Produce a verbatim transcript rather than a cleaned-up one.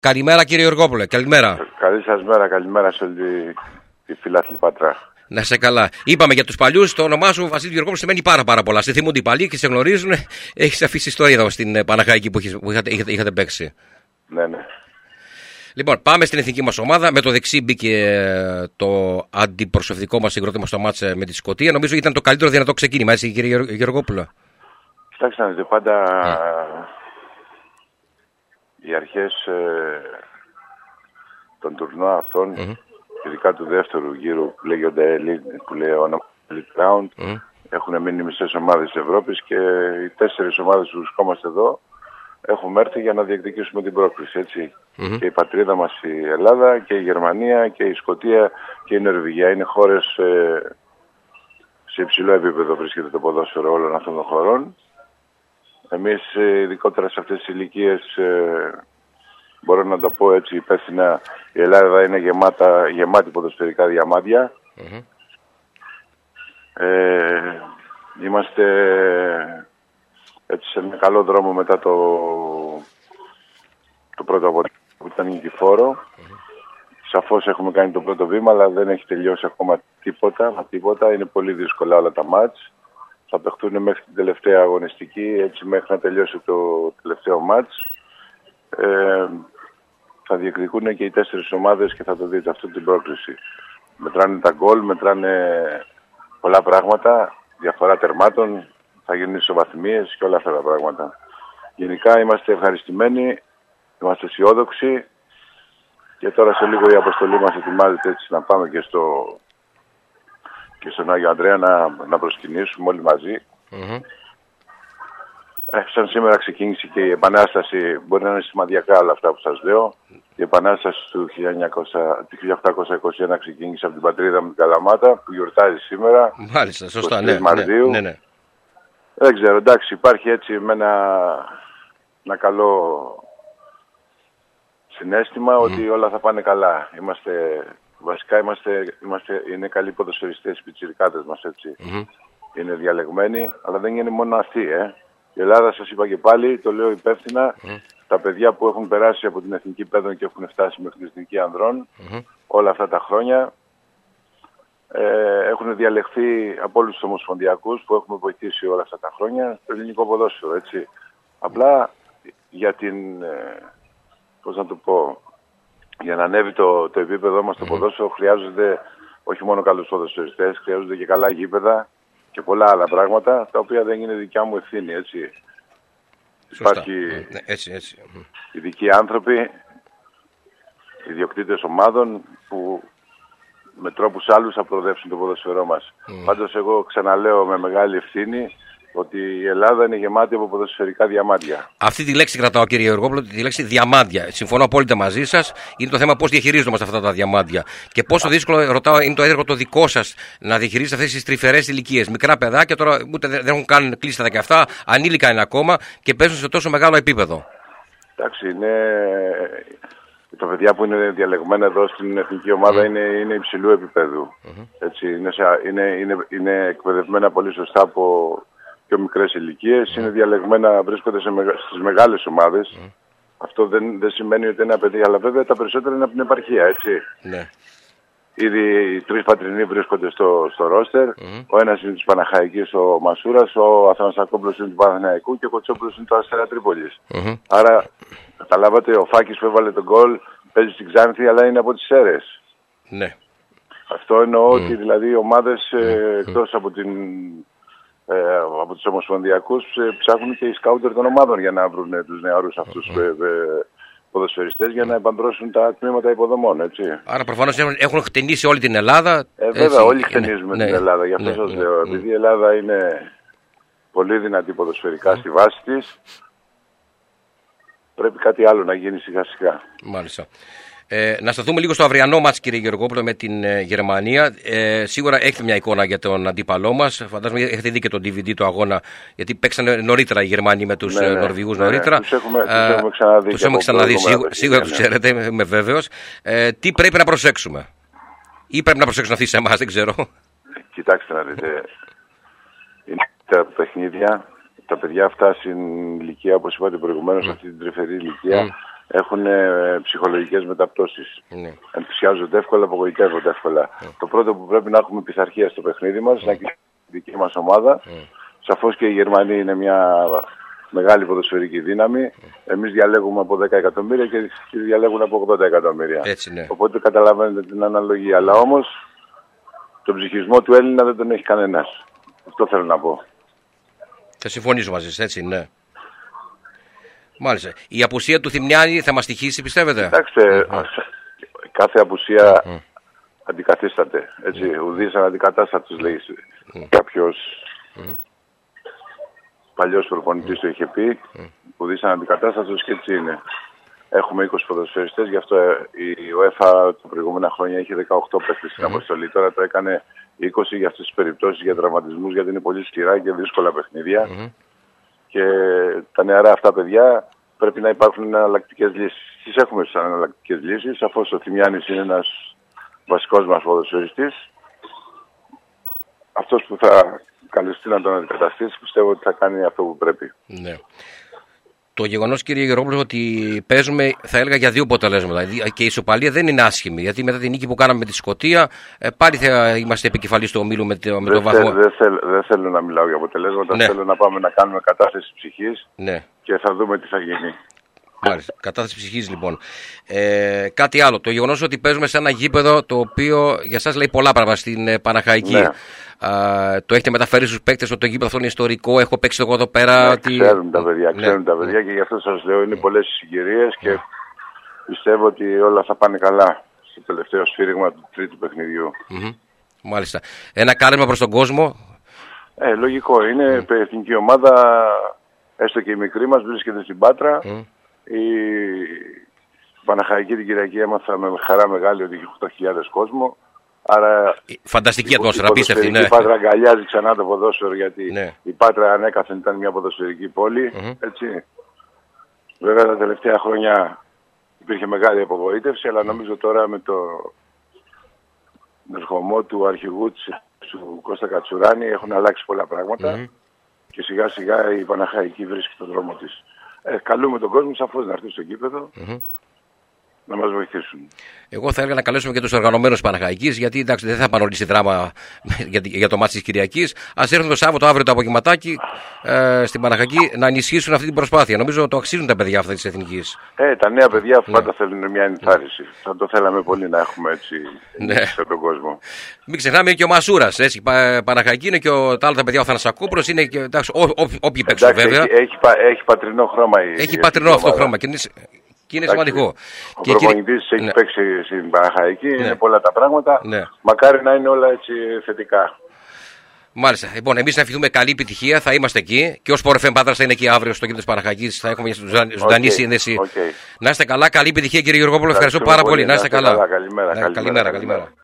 Καλημέρα κύριε Γεωργόπουλε, καλημέρα. Καλή σας μέρα, καλημέρα σε όλη τη, τη φιλάθλη Πατρά. Να σε καλά. Είπαμε για τους παλιούς, το όνομά σου Βασίλη Γεωργόπουλο σημαίνει πάρα, πάρα πολλά. Σε θυμούνται οι παλιοί και σε γνωρίζουν. Έχεις αφήσει ιστορία εδώ στην Παναχαϊκή που, που είχατε, είχατε, είχατε παίξει. Ναι, ναι. Λοιπόν, πάμε στην εθνική μας ομάδα. Με το δεξί μπήκε το αντιπροσωπευτικό μας συγκρότημα στο μάτς με τη Σκωτία. Νομίζω ήταν το καλύτερο δυνατό ξεκίνημα, έτσι κύριε Γεωργόπουλο. Κοιτάξτε να δείτε, πάντα yeah. οι αρχές ε, των τουρνουά αυτών, mm-hmm. ειδικά του δεύτερου γύρου που λέγονται Elite, που λέει όνομα Elite Round, mm-hmm. έχουν μείνει μισές ομάδες της Ευρώπης και οι τέσσερις ομάδες που βρισκόμαστε εδώ έχουμε έρθει για να διεκδικήσουμε την πρόκληση, έτσι. Mm-hmm. Και η πατρίδα μας η Ελλάδα και η Γερμανία και η Σκωτία και η Νορβηγία είναι χώρες ε, σε υψηλό επίπεδο βρίσκεται το ποδόσφαιρο όλων αυτών των χωρών. Εμείς ειδικότερα σε αυτές τις ηλικίες ε, μπορώ να το πω έτσι υπεύθυνα, η Ελλάδα είναι γεμάτα, γεμάτη ποδοσφαιρικά διαμάντια. Mm-hmm. Ε, είμαστε έτσι σε ένα καλό δρόμο μετά το, το πρώτο αποτέλεσμα που ήταν νικηφόρο. Mm-hmm. Σαφώς έχουμε κάνει το πρώτο βήμα, αλλά δεν έχει τελειώσει ακόμα τίποτα. τίποτα. Είναι πολύ δύσκολα όλα τα μάτς. Θα παιχτούν μέχρι την τελευταία αγωνιστική, έτσι μέχρι να τελειώσει το τελευταίο μάτς. Ε, θα διεκδικούν και οι τέσσερις ομάδες και θα το δείτε αυτή την πρόκληση. Μετράνε τα γκολ, μετράνε πολλά πράγματα, διαφορά τερμάτων, θα γίνουν ισοβαθμίες και όλα αυτά τα πράγματα. Γενικά είμαστε ευχαριστημένοι, είμαστε αισιόδοξοι και τώρα σε λίγο η αποστολή μας ετοιμάζεται έτσι να πάμε και στο... και στον Άγιο Ανδρέα να, να προσκυνήσουμε όλοι μαζί. Mm-hmm. Ε, σαν σήμερα ξεκίνησε και η Επανάσταση, μπορεί να είναι σημαδιακά όλα αυτά που σας λέω. Η Επανάσταση του χίλια οκτακόσια είκοσι ένα ξεκίνησε από την πατρίδα μου την Καλαμάτα, που γιορτάζει σήμερα. Μάλιστα, σωστά, ναι, Μαρτίου. Ναι, ναι, ναι. Δεν ξέρω, εντάξει, υπάρχει έτσι με ένα, ένα καλό συναίσθημα mm. ότι όλα θα πάνε καλά. Είμαστε... Βασικά είμαστε, είμαστε, είναι καλοί ποδοσφαιριστές οι πιτσιρικάδες μας, έτσι. Mm-hmm. Είναι διαλεγμένοι, αλλά δεν είναι μόνο αυτοί, ε. Η Ελλάδα, σας είπα και πάλι, το λέω υπεύθυνα, mm-hmm. τα παιδιά που έχουν περάσει από την Εθνική Παιδών και έχουν φτάσει μέχρι την Εθνική Ανδρών, mm-hmm. όλα αυτά τα χρόνια, ε, έχουν διαλεχθεί από όλους τους ομοσπονδιακούς που έχουμε βοηθήσει όλα αυτά τα χρόνια, το ελληνικό ποδόσφαιρο, έτσι. Απλά για την, ε, πώς να το πω... Για να ανέβει το, το επίπεδο μας στο ποδόσφαιρο χρειάζονται όχι μόνο καλούς ποδοσφαιριστές, χρειάζονται και καλά γήπεδα και πολλά άλλα πράγματα, τα οποία δεν είναι δικιά μου ευθύνη, έτσι. Σωστά. Υπάρχει ναι, έτσι, έτσι. ειδικοί άνθρωποι, ιδιοκτήτες ομάδων που με τρόπους άλλους θα προοδεύσουν το ποδοσφαιρό μας. Mm. Πάντως εγώ ξαναλέω με μεγάλη ευθύνη ότι η Ελλάδα είναι γεμάτη από ποδοσφαιρικά διαμάντια. Αυτή τη λέξη κρατάω, κύριε Γεωργόπουλο, τη λέξη διαμάντια. Συμφωνώ απόλυτα μαζί σας. Είναι το θέμα πώς διαχειρίζομαστε αυτά τα διαμάντια. Και πόσο δύσκολο, ρωτάω, είναι το έργο το δικό σας να διαχειρίζετε αυτές τις τρυφερές ηλικίες. Μικρά παιδάκια τώρα ούτε δεν έχουν καν κλείσει τα δεκαεπτά, ανήλικα είναι ακόμα και παίζουν σε τόσο μεγάλο επίπεδο. Εντάξει, είναι. Τα παιδιά που είναι διαλεγμένα εδώ στην εθνική ομάδα mm. είναι, είναι υψηλού επίπεδου. Mm-hmm. Έτσι, είναι, είναι, είναι, είναι εκπαιδευμένα πολύ σωστά από πιο μικρές ηλικίες, mm. είναι διαλεγμένα, βρίσκονται σε μεγα, στις μεγάλες ομάδες. Mm. Αυτό δεν, δεν σημαίνει ότι είναι ένα παιδί, αλλά βέβαια τα περισσότερα είναι από την επαρχία, έτσι. Mm. Ήδη οι τρεις πατρινοί βρίσκονται στο, στο ρόστερ. Mm. Ο ένας είναι της Παναχαϊκής, ο Μασούρας, ο Αθανασακόπουλος είναι του Παναθηναϊκού και ο Κοτσόπουλος είναι του Αστέρα Τρίπολης. Mm. Άρα, καταλάβατε, ο Φάκης που έβαλε τον γκολ παίζει στην Ξάνθη, αλλά είναι από τις Σέρρες. Ναι. Αυτό εννοώ Mm. ότι δηλαδή οι ομάδες mm. ε, εκτός από την... Ε, από τους ομοσπονδιακούς ε, ψάχνουν και οι σκάουτερ των ομάδων για να βρουν ε, τους νεαρούς αυτούς mm. ε, ε, ποδοσφαιριστές για να επαντρώσουν τα τμήματα υποδομών, έτσι. Άρα προφανώς έχουν, έχουν χτενίσει όλη την Ελλάδα. Ε, βέβαια, έτσι, όλοι χτενίζουμε ναι, την Ελλάδα, γι' αυτό ναι, σας ναι, λέω. Ναι. Επειδή η Ελλάδα είναι πολύ δυνατή ποδοσφαιρικά mm. στη βάση της, πρέπει κάτι άλλο να γίνει σιγά σιγά. Μάλιστα. Ε, να σταθούμε λίγο στο αυριανό μας, κύριε Γεωργόπουλο, με την ε, Γερμανία. Ε, σίγουρα έχετε μια εικόνα για τον αντίπαλό μας. Φαντάζομαι έχετε δει και τον ντι βι ντι το αγώνα, γιατί παίξανε νωρίτερα οι Γερμανοί με τους ναι, ναι, Νορβηγούς ναι, νωρίτερα. Ναι, τους έχουμε, τους έχουμε ξαναδεί. Τους έχουμε ξαναδεί, σίγουρα, σίγουρα ναι. τους ξέρετε, είμαι βέβαιος. Ε, τι πρέπει να προσέξουμε, ή πρέπει να προσέξουν αυτοί σε εμάς, δεν ξέρω. Κοιτάξτε να δείτε. Είναι τα παιχνίδια. Τα παιδιά αυτά στην ηλικία, όπως είπατε προηγουμένως, mm. αυτή την τρυφερή ηλικία, mm. έχουν ε, ψυχολογικές μεταπτώσεις. Ναι. Ενθουσιάζονται εύκολα, απογοητεύονται εύκολα. Mm. Το πρώτο που πρέπει να έχουμε πειθαρχία στο παιχνίδι μας, mm. να κοιτάξουμε τη δική μας ομάδα. Mm. Σαφώς και η Γερμανία είναι μια μεγάλη ποδοσφαιρική δύναμη. Mm. Εμείς διαλέγουμε από δέκα εκατομμύρια και οι διαλέγουν από ογδόντα εκατομμύρια. Έτσι, ναι. Οπότε καταλαβαίνετε την αναλογία. Αλλά όμως τον ψυχισμό του Έλληνα δεν τον έχει κανένας. Αυτό θέλω να πω. Θα συμφωνήσω μαζί σας, έτσι, ναι. Μάλιστα. Η απουσία του Θημιάνη θα μας τυχήσει, πιστεύετε? Κοιτάξτε, mm-hmm. κάθε απουσία mm-hmm. αντικαθίσταται. Έτσι, mm-hmm. ουδής αναντικατάστατος λέει mm-hmm. κάποιος mm-hmm. παλιός προπονητής το είχε πει. Mm-hmm. Ουδής αναντικατάστατος και έτσι είναι. Έχουμε είκοσι ποδοσφαιριστές, γι' αυτό η UEFA τα προηγούμενα χρόνια είχε δεκαοκτώ παίκτες στην mm-hmm. αποστολή. Τώρα το έκανε είκοσι για αυτές τις περιπτώσεις, για τραυματισμούς, γιατί είναι πολύ σκληρά και δύσκολα παιχνίδια. Mm-hmm. Και τα νεαρά αυτά παιδιά πρέπει να υπάρχουν εναλλακτικές λύσεις. Τις έχουμε σαν εναλλακτικές λύσεις. Σαφώς ο Θημιάνης είναι ένας βασικός μας ποδοσφαιριστής. Αυτός που θα καλεστεί να τον αντικαταστήσει πιστεύω ότι θα κάνει αυτό που πρέπει. Ναι. Το γεγονός, κύριε Γερόπουλο, ότι παίζουμε, θα έλεγα, για δύο αποτελέσματα. Και η ισοπαλία δεν είναι άσχημη. Γιατί μετά την νίκη που κάναμε με τη Σκωτία, πάλι θα είμαστε επικεφαλής του ομίλου με το, με το βαθμό. Δεν θέλ, δε θέλω να μιλάω για αποτελέσματα. Ναι. Θέλω να πάμε να κάνουμε κατάθεση ψυχής ναι. και θα δούμε τι θα γίνει. Μάλιστα. Κατάθεση ψυχής, λοιπόν. Ε, κάτι άλλο. Το γεγονός ότι παίζουμε σε ένα γήπεδο το οποίο για σας λέει πολλά πράγματα στην Παναχαϊκή. Ναι. Uh, το έχετε μεταφέρει στους παίκτες ότι το γήπεδο αυτό είναι ιστορικό, έχω παίξει εγώ εδώ πέρα. Ναι, ότι... Ξέρουν τα παιδιά, ναι. ξέρουν τα παιδιά ναι. και γι' αυτό σας λέω είναι ναι. πολλές οι συγκυρίες και ναι. πιστεύω ότι όλα θα πάνε καλά στο τελευταίο σφύριγμα του τρίτου παιχνιδιού. Mm-hmm. Μάλιστα. Ένα κάλεσμα προς τον κόσμο. Ε, λογικό είναι, mm. η εθνική ομάδα, έστω και η μικρή μας, βρίσκεται στην Πάτρα. Mm. Η Παναχαϊκή την Κυριακή έμαθα με χαρά μεγάλη ότι έχει οκτώ χιλιάδες κόσμο. Άρα φανταστική ατμόσφαιρα, απίστευτη. Ναι. Η Πάτρα αγκαλιάζει ξανά το ποδόσφαιρο γιατί ναι. η Πάτρα ανέκαθεν ήταν μια ποδοσφαιρική πόλη. Mm-hmm. Έτσι. Βέβαια τα τελευταία χρόνια υπήρχε μεγάλη απογοήτευση, αλλά νομίζω τώρα με το ερχομό του αρχηγού του Κώστα Κατσουράνη έχουν αλλάξει πολλά πράγματα mm-hmm. και σιγά σιγά η Παναχαϊκή βρίσκει τον δρόμο της. Ε, καλούμε τον κόσμο σαφώς να έρθει στο γήπεδο. Mm-hmm. να μας βοηθήσουν. Εγώ θα έλεγα να καλέσουμε και τους οργανωμένους Παναχαϊκής, γιατί εντάξει, δεν θα πανολίσει δράμα για, για το μάτι της Κυριακής. Ας έρθουν το Σάββατο αύριο το απογευματάκι ε, στην Παναχαϊκή να ενισχύσουν αυτή την προσπάθεια. Νομίζω το αξίζουν τα παιδιά αυτά της Εθνικής. Ε, τα νέα παιδιά ναι. πάντα θέλουν μια ενθάρρυνση. Θα το θέλαμε πολύ να έχουμε έτσι ναι. σε τον κόσμο. Μην ξεχνάμε και ο Μασούρας. Έτσι, Παναχαϊκή είναι και ο, τα άλλα τα παιδιά, ο Θανασακούπρος είναι και εντάξει, ό, ό, όποιοι παίξουν βέβαια. Έχει, έχει, έχει πατρινό χρώμα η Έχει η πατρινό αυτό χρώμα. Και είναι, και είναι σημαντικό. Ο προπονητής έχει ναι. παίξει στην Παναχαϊκή, ναι. είναι πολλά τα πράγματα. Ναι. Μακάρι να είναι όλα έτσι θετικά. Μάλιστα. Λοιπόν, εμείς να ευχηθούμε καλή επιτυχία. Θα είμαστε εκεί. Και ο Sport εφ εμ Πάτρας θα είναι εκεί αύριο στο κέντρο της Παναχαϊκής. Θα έχουμε ζωντανή okay. σύνδεση. Okay. Να είστε καλά. Καλή επιτυχία, κύριε Γεωργόπουλο. Ευχαριστώ πάρα πολύ. Να είστε καλά. Καλημέρα. Καλημέρα.